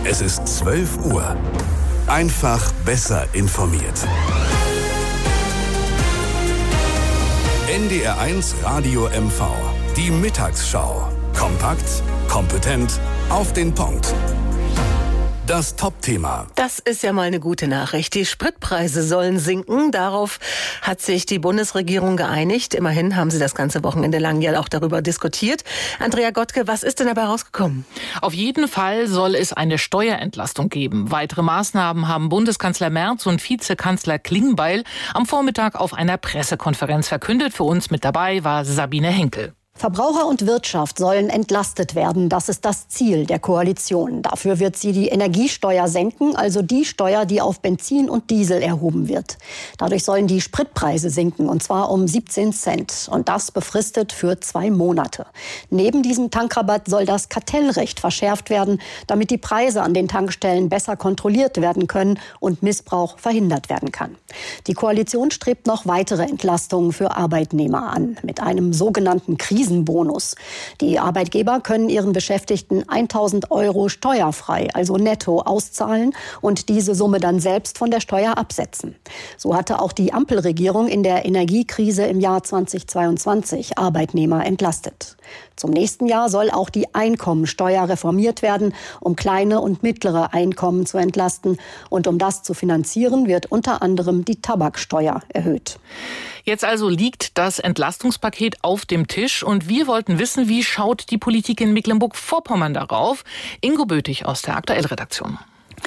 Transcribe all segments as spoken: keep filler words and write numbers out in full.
Es ist zwölf Uhr. Einfach besser informiert. N D R eins Radio M V. Die Mittagsschau. Kompakt, kompetent, auf den Punkt. Das Top-Thema. Das ist ja mal eine gute Nachricht. Die Spritpreise sollen sinken. Darauf hat sich die Bundesregierung geeinigt. Immerhin haben sie das ganze Wochenende lang ja auch darüber diskutiert. Andrea Gottke, was ist denn dabei rausgekommen? Auf jeden Fall soll es eine Steuerentlastung geben. Weitere Maßnahmen haben Bundeskanzler Merz und Vizekanzler Klingbeil am Vormittag auf einer Pressekonferenz verkündet. Für uns mit dabei war Sabine Henkel. Verbraucher und Wirtschaft sollen entlastet werden. Das ist das Ziel der Koalition. Dafür wird sie die Energiesteuer senken, also die Steuer, die auf Benzin und Diesel erhoben wird. Dadurch sollen die Spritpreise sinken, und zwar um siebzehn Cent. Und das befristet für zwei Monate. Neben diesem Tankrabatt soll das Kartellrecht verschärft werden, damit die Preise an den Tankstellen besser kontrolliert werden können und Missbrauch verhindert werden kann. Die Koalition strebt noch weitere Entlastungen für Arbeitnehmer an, mit einem sogenannten Krisen Bonus. Die Arbeitgeber können ihren Beschäftigten tausend Euro steuerfrei, also netto, auszahlen und diese Summe dann selbst von der Steuer absetzen. So hatte auch die Ampelregierung in der Energiekrise im Jahr zweitausendzweiundzwanzig Arbeitnehmer entlastet. Zum nächsten Jahr soll auch die Einkommensteuer reformiert werden, um kleine und mittlere Einkommen zu entlasten. Und um das zu finanzieren, wird unter anderem die Tabaksteuer erhöht. Jetzt also liegt das Entlastungspaket auf dem Tisch und wir wollten wissen, wie schaut die Politik in Mecklenburg-Vorpommern darauf? Ingo Böthig aus der Aktuellredaktion.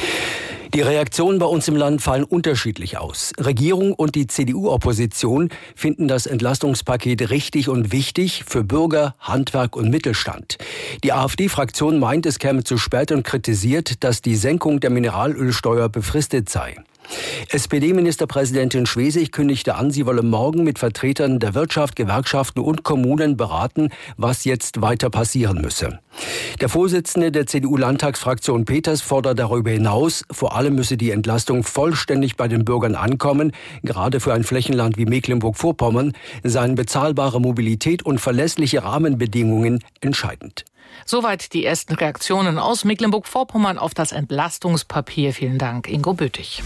Die Reaktionen bei uns im Land fallen unterschiedlich aus. Regierung und die C D U-Opposition finden das Entlastungspaket richtig und wichtig für Bürger, Handwerk und Mittelstand. Die AfD-Fraktion meint, es käme zu spät und kritisiert, dass die Senkung der Mineralölsteuer befristet sei. S P D-Ministerpräsidentin Schwesig kündigte an, sie wolle morgen mit Vertretern der Wirtschaft, Gewerkschaften und Kommunen beraten, was jetzt weiter passieren müsse. Der Vorsitzende der C D U-Landtagsfraktion Peters fordert darüber hinaus, vor allem müsse die Entlastung vollständig bei den Bürgern ankommen. Gerade für ein Flächenland wie Mecklenburg-Vorpommern seien bezahlbare Mobilität und verlässliche Rahmenbedingungen entscheidend. Soweit die ersten Reaktionen aus Mecklenburg-Vorpommern auf das Entlastungspapier. Vielen Dank, Ingo Böthig.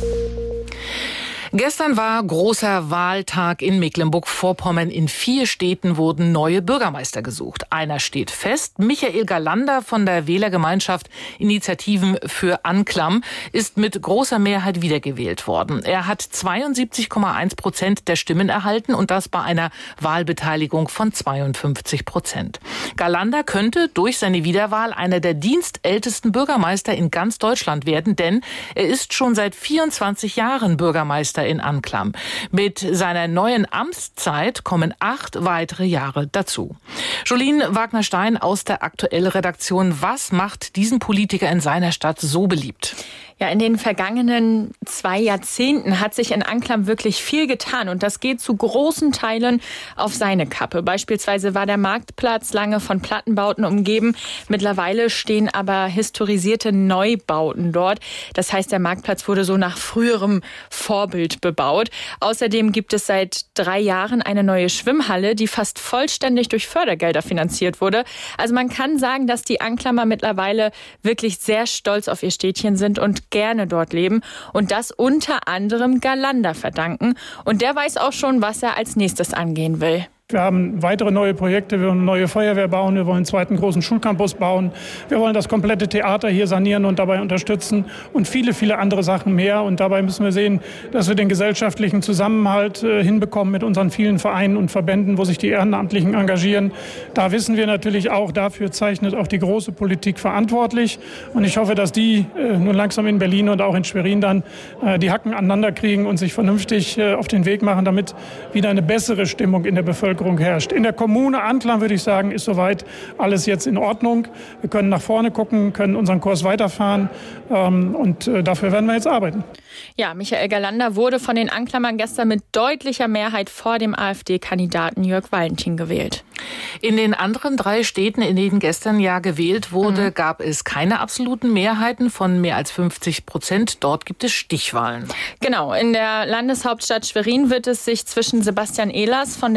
Gestern war großer Wahltag in Mecklenburg-Vorpommern. In vier Städten wurden neue Bürgermeister gesucht. Einer steht fest. Michael Galander von der Wählergemeinschaft Initiativen für Anklam ist mit großer Mehrheit wiedergewählt worden. Er hat zweiundsiebzig Komma eins Prozent der Stimmen erhalten und das bei einer Wahlbeteiligung von zweiundfünfzig Prozent. Galander könnte durch seine Wiederwahl einer der dienstältesten Bürgermeister in ganz Deutschland werden, denn er ist schon seit vierundzwanzig Jahren Bürgermeister in Anklam. Mit seiner neuen Amtszeit kommen acht weitere Jahre dazu. Jolene Wagner-Stein aus der Aktuellredaktion. Was macht diesen Politiker in seiner Stadt so beliebt? Ja, in den vergangenen zwei Jahrzehnten hat sich in Anklam wirklich viel getan und das geht zu großen Teilen auf seine Kappe. Beispielsweise war der Marktplatz lange von Plattenbauten umgeben. Mittlerweile stehen aber historisierte Neubauten dort. Das heißt, der Marktplatz wurde so nach früherem Vorbild bebaut. Außerdem gibt es seit drei Jahren eine neue Schwimmhalle, die fast vollständig durch Fördergelder finanziert wurde. Also man kann sagen, dass die Anklamer mittlerweile wirklich sehr stolz auf ihr Städtchen sind und gerne dort leben und das unter anderem Galander verdanken. Und der weiß auch schon, was er als nächstes angehen will. Wir haben weitere neue Projekte, wir wollen eine neue Feuerwehr bauen, wir wollen einen zweiten großen Schulcampus bauen, wir wollen das komplette Theater hier sanieren und dabei unterstützen und viele, viele andere Sachen mehr. Und dabei müssen wir sehen, dass wir den gesellschaftlichen Zusammenhalt äh, hinbekommen mit unseren vielen Vereinen und Verbänden, wo sich die Ehrenamtlichen engagieren. Da wissen wir natürlich auch, dafür zeichnet auch die große Politik verantwortlich. Und ich hoffe, dass die äh, nun langsam in Berlin und auch in Schwerin dann äh, die Hacken aneinander kriegen und sich vernünftig äh, auf den Weg machen, damit wieder eine bessere Stimmung in der Bevölkerung herrscht. In der Kommune Anklam, würde ich sagen, ist soweit alles jetzt in Ordnung. Wir können nach vorne gucken, können unseren Kurs weiterfahren ähm, und äh, dafür werden wir jetzt arbeiten. Ja, Michael Galander wurde von den Anklamern gestern mit deutlicher Mehrheit vor dem AfD-Kandidaten Jörg Valentin gewählt. In den anderen drei Städten, in denen gestern ja gewählt wurde, mhm. gab es keine absoluten Mehrheiten von mehr als fünfzig Prozent. Dort gibt es Stichwahlen. Genau, in der Landeshauptstadt Schwerin wird es sich zwischen Sebastian Ehlers von der C D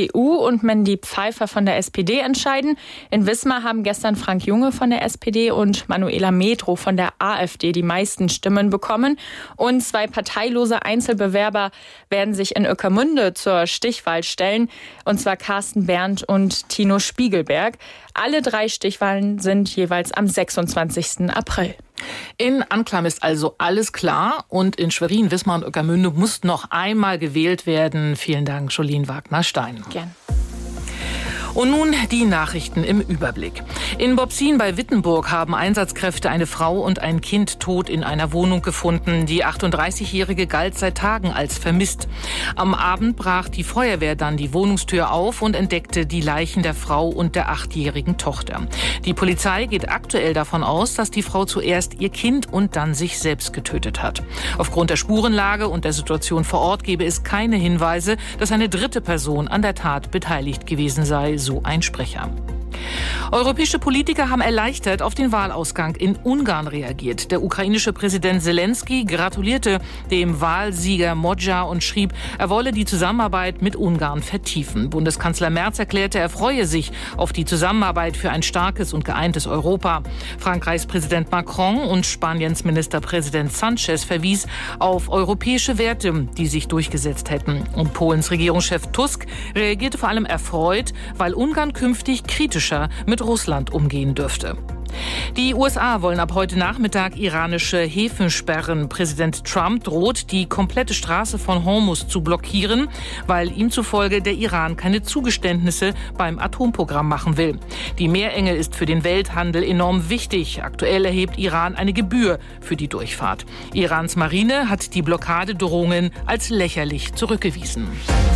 C D U und Mandy Pfeiffer von der S P D entscheiden. In Wismar haben gestern Frank Junge von der S P D und Manuela Medrow von der AfD die meisten Stimmen bekommen. Und zwei parteilose Einzelbewerber werden sich in Ueckermünde zur Stichwahl stellen, und zwar Carsten Berndt und Tino Spiegelberg. Alle drei Stichwahlen sind jeweils am sechsundzwanzigsten April. In Anklam ist also alles klar und in Schwerin, Wismar und Ueckermünde muss noch einmal gewählt werden. Vielen Dank, Jolien Wagner-Stein. Gern. Und nun die Nachrichten im Überblick. In Bobsin bei Wittenburg haben Einsatzkräfte eine Frau und ein Kind tot in einer Wohnung gefunden. Die achtunddreißigjährige galt seit Tagen als vermisst. Am Abend brach die Feuerwehr dann die Wohnungstür auf und entdeckte die Leichen der Frau und der achtjährigen Tochter. Die Polizei geht aktuell davon aus, dass die Frau zuerst ihr Kind und dann sich selbst getötet hat. Aufgrund der Spurenlage und der Situation vor Ort gebe es keine Hinweise, dass eine dritte Person an der Tat beteiligt gewesen sei, so ein Sprecher. Europäische Politiker haben erleichtert auf den Wahlausgang in Ungarn reagiert. Der ukrainische Präsident Zelensky gratulierte dem Wahlsieger Modja und schrieb, er wolle die Zusammenarbeit mit Ungarn vertiefen. Bundeskanzler Merz erklärte, er freue sich auf die Zusammenarbeit für ein starkes und geeintes Europa. Frankreichs Präsident Macron und Spaniens Ministerpräsident Sanchez verwies auf europäische Werte, die sich durchgesetzt hätten. Und Polens Regierungschef Tusk reagierte vor allem erfreut, weil Ungarn künftig kritischer mit Russland umgehen dürfte. Die U S A wollen ab heute Nachmittag iranische Häfen sperren. Präsident Trump droht, die komplette Straße von Hormuz zu blockieren, weil ihm zufolge der Iran keine Zugeständnisse beim Atomprogramm machen will. Die Meerenge ist für den Welthandel enorm wichtig. Aktuell erhebt Iran eine Gebühr für die Durchfahrt. Irans Marine hat die Blockadedrohungen als lächerlich zurückgewiesen.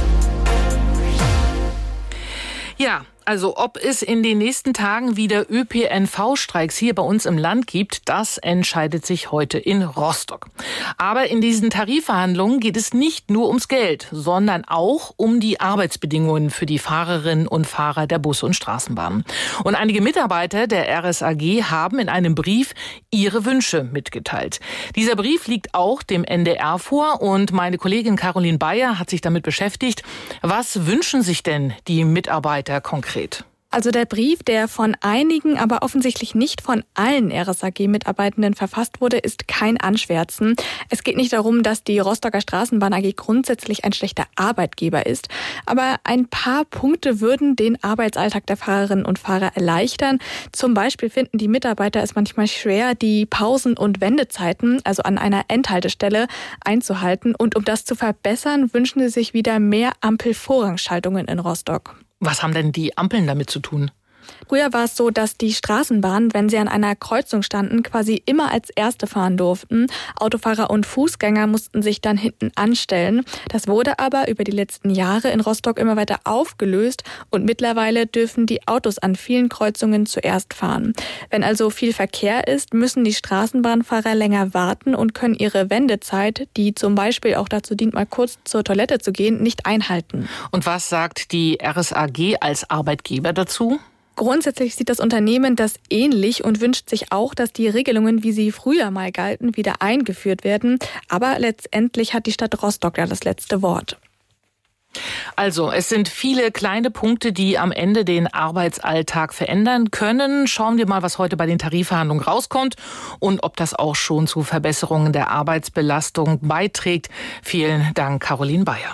Ja, also ob es in den nächsten Tagen wieder Ö P N V-Streiks hier bei uns im Land gibt, das entscheidet sich heute in Rostock. Aber in diesen Tarifverhandlungen geht es nicht nur ums Geld, sondern auch um die Arbeitsbedingungen für die Fahrerinnen und Fahrer der Busse und Straßenbahnen. Und einige Mitarbeiter der R S A G haben in einem Brief ihre Wünsche mitgeteilt. Dieser Brief liegt auch dem N D R vor und meine Kollegin Caroline Bayer hat sich damit beschäftigt. Was wünschen sich denn die Mitarbeiter konkret? Also der Brief, der von einigen, aber offensichtlich nicht von allen R S A G-Mitarbeitenden verfasst wurde, ist kein Anschwärzen. Es geht nicht darum, dass die Rostocker Straßenbahn A G grundsätzlich ein schlechter Arbeitgeber ist. Aber ein paar Punkte würden den Arbeitsalltag der Fahrerinnen und Fahrer erleichtern. Zum Beispiel finden die Mitarbeiter es manchmal schwer, die Pausen- und Wendezeiten, also an einer Endhaltestelle, einzuhalten. Und um das zu verbessern, wünschen sie sich wieder mehr Ampelvorrangschaltungen in Rostock. Was haben denn die Ampeln damit zu tun? Früher war es so, dass die Straßenbahnen, wenn sie an einer Kreuzung standen, quasi immer als Erste fahren durften. Autofahrer und Fußgänger mussten sich dann hinten anstellen. Das wurde aber über die letzten Jahre in Rostock immer weiter aufgelöst und mittlerweile dürfen die Autos an vielen Kreuzungen zuerst fahren. Wenn also viel Verkehr ist, müssen die Straßenbahnfahrer länger warten und können ihre Wendezeit, die zum Beispiel auch dazu dient, mal kurz zur Toilette zu gehen, nicht einhalten. Und was sagt die R S A G als Arbeitgeber dazu? Grundsätzlich sieht das Unternehmen das ähnlich und wünscht sich auch, dass die Regelungen, wie sie früher mal galten, wieder eingeführt werden. Aber letztendlich hat die Stadt Rostock ja das letzte Wort. Also, es sind viele kleine Punkte, die am Ende den Arbeitsalltag verändern können. Schauen wir mal, was heute bei den Tarifverhandlungen rauskommt und ob das auch schon zu Verbesserungen der Arbeitsbelastung beiträgt. Vielen Dank, Caroline Bayer.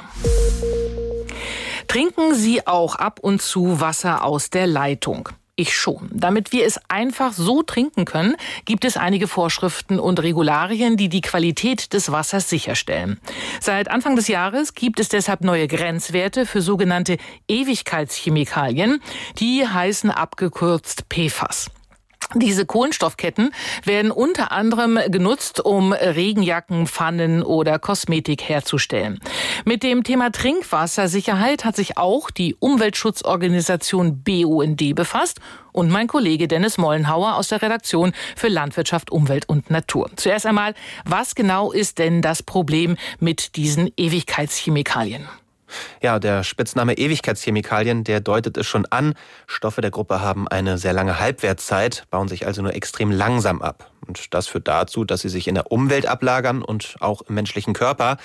Trinken Sie auch ab und zu Wasser aus der Leitung? Ich schon. Damit wir es einfach so trinken können, gibt es einige Vorschriften und Regularien, die die Qualität des Wassers sicherstellen. Seit Anfang des Jahres gibt es deshalb neue Grenzwerte für sogenannte Ewigkeitschemikalien. Die heißen abgekürzt P F A S. Diese Kohlenstoffketten werden unter anderem genutzt, um Regenjacken, Pfannen oder Kosmetik herzustellen. Mit dem Thema Trinkwassersicherheit hat sich auch die Umweltschutzorganisation B U N D befasst und mein Kollege Dennis Mollenhauer aus der Redaktion für Landwirtschaft, Umwelt und Natur. Zuerst einmal, was genau ist denn das Problem mit diesen Ewigkeitschemikalien? Ja, der Spitzname Ewigkeitschemikalien, der deutet es schon an. Stoffe der Gruppe haben eine sehr lange Halbwertszeit, bauen sich also nur extrem langsam ab. Und das führt dazu, dass sie sich in der Umwelt ablagern und auch im menschlichen Körper.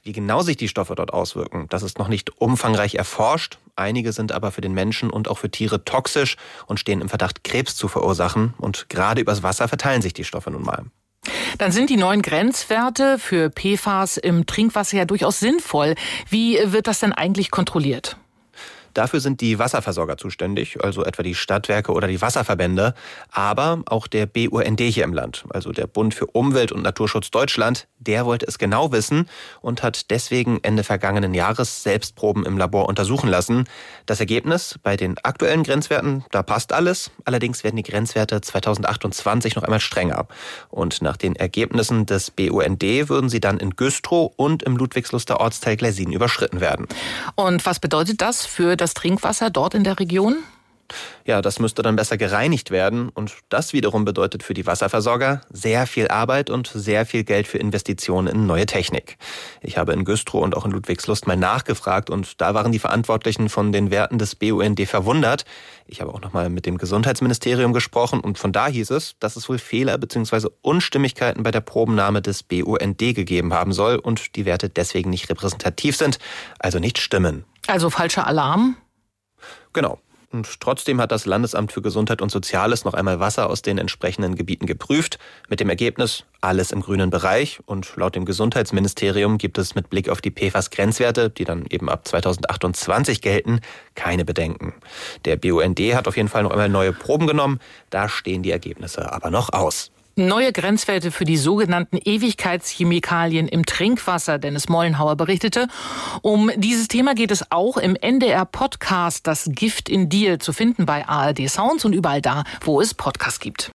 Wie genau sich die Stoffe dort auswirken, das ist noch nicht umfangreich erforscht. Einige sind aber für den Menschen und auch für Tiere toxisch und stehen im Verdacht, Krebs zu verursachen. Und gerade übers Wasser verteilen sich die Stoffe nun mal. Dann sind die neuen Grenzwerte für P F A S im Trinkwasser ja durchaus sinnvoll. Wie wird das denn eigentlich kontrolliert? Dafür sind die Wasserversorger zuständig, also etwa die Stadtwerke oder die Wasserverbände, aber auch der B U N D hier im Land, also der Bund für Umwelt und Naturschutz Deutschland, der wollte es genau wissen und hat deswegen Ende vergangenen Jahres Selbstproben im Labor untersuchen lassen. Das Ergebnis: Bei den aktuellen Grenzwerten, da passt alles, allerdings werden die Grenzwerte zweitausendachtundzwanzig noch einmal strenger. Und nach den Ergebnissen des B U N D würden sie dann in Güstrow und im Ludwigsluster Ortsteil Gleisin überschritten werden. Und was bedeutet das für das Trinkwasser dort in der Region? Ja, das müsste dann besser gereinigt werden und das wiederum bedeutet für die Wasserversorger sehr viel Arbeit und sehr viel Geld für Investitionen in neue Technik. Ich habe in Güstrow und auch in Ludwigslust mal nachgefragt und da waren die Verantwortlichen von den Werten des B U N D verwundert. Ich habe auch noch mal mit dem Gesundheitsministerium gesprochen und von da hieß es, dass es wohl Fehler bzw. Unstimmigkeiten bei der Probennahme des B U N D gegeben haben soll und die Werte deswegen nicht repräsentativ sind, also nicht stimmen. Also falscher Alarm? Genau. Und trotzdem hat das Landesamt für Gesundheit und Soziales noch einmal Wasser aus den entsprechenden Gebieten geprüft. Mit dem Ergebnis, alles im grünen Bereich. Und laut dem Gesundheitsministerium gibt es mit Blick auf die P F A S-Grenzwerte, die dann eben ab zweitausendachtundzwanzig gelten, keine Bedenken. Der B U N D hat auf jeden Fall noch einmal neue Proben genommen. Da stehen die Ergebnisse aber noch aus. Neue Grenzwerte für die sogenannten Ewigkeitschemikalien im Trinkwasser, Dennis Mollenhauer berichtete. Um dieses Thema geht es auch im N D R-Podcast Das Gift in dir, zu finden bei A R D Sounds und überall da, wo es Podcasts gibt.